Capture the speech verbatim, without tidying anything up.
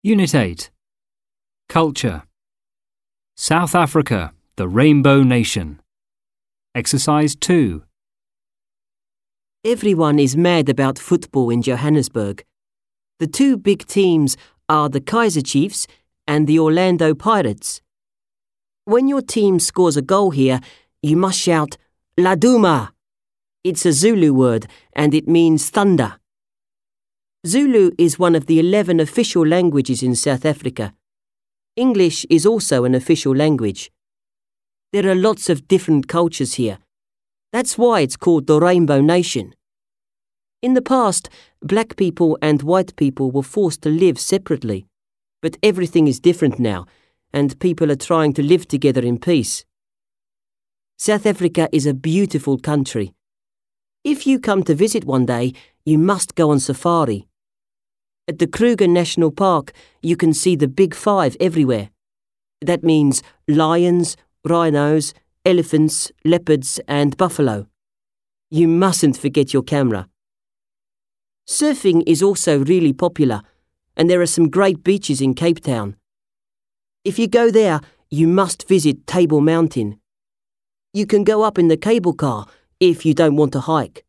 Unit eight. Culture. South Africa, the Rainbow Nation. Exercise two. Everyone is mad about football in Johannesburg. The two big teams are the Kaizer Chiefs and the Orlando Pirates. When your team scores a goal here, you must shout, Laduma. It's a Zulu word and it means thunder. Zulu is one of the eleven official languages in South Africa. English is also an official language. There are lots of different cultures here. That's why it's called the Rainbow Nation. In the past, black people and white people were forced to live separately. But everything is different now, and people are trying to live together in peace. South Africa is a beautiful country. If you come to visit one day, you must go on safari. At the Kruger National Park, you can see the big five everywhere. That means lions, rhinos, elephants, leopards and buffalo. You mustn't forget your camera. Surfing is also really popular, and there are some great beaches in Cape Town. If you go there, you must visit Table Mountain. You can go up in the cable car if you don't want to hike.